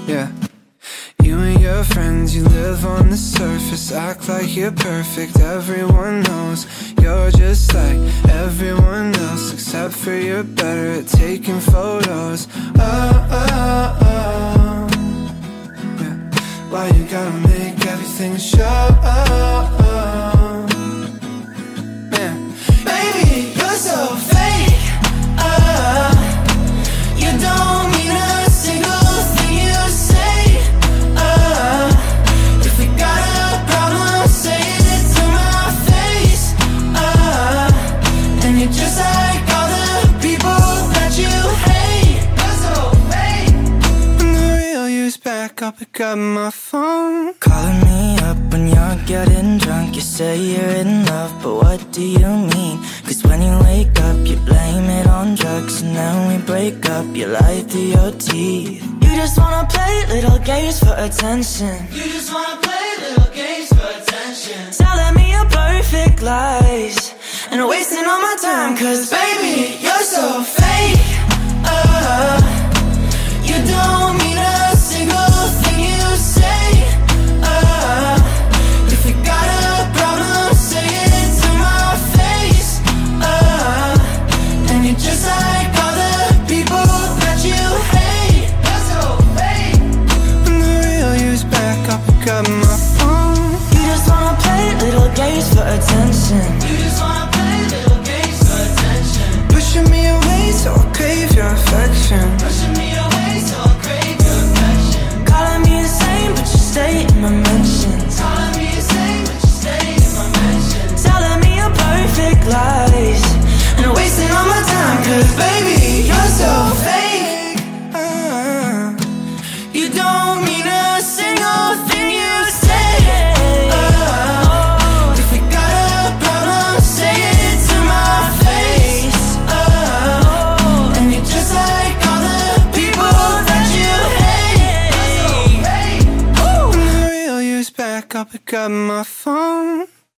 Yeah. You and your friends, you live on the surface, act like you're perfect. Everyone knows you're just like everyone else, except for you're better at taking photos. Yeah. Why you gotta make everything show? Man, baby, you're so fake. You don't mean a single thing you say. If we got a problem, say it to my face. And you're just like all the people that you hate. You're so fake. When the real you's back, I'll pick up my phone. Calling me up when you're getting drunk. You say you're in love, but what do you mean? Cause when you wake up, you blame it on drugs. And then we break up, you lie through your teeth. You just wanna play little games for attention. You just wanna play little games for attention. Telling me your perfect lies and wasting all my time. Cause baby, you're so fake. You don't mean a single thing you say. If you got a problem, say it to my face. And you're just like all the people that you hate. You're so fake. When the real you's back, I'll pick up my phone. You just wanna play little games for attention. You just wanna play little games for attention. Pushing me away so I'll crave your affection. Pushing me away so I'll crave your affection. Calling me insane, but you stay in my mentions. Calling me insane, but you stay in my mentions. Telling me your perfect lies and wasting all my time. Cause baby, you're so fake. You don't mean a single thing you say. If we got a problem, say it to my face. And you're just like all the people that you hate. When the real you's back, I'll pick up my phone.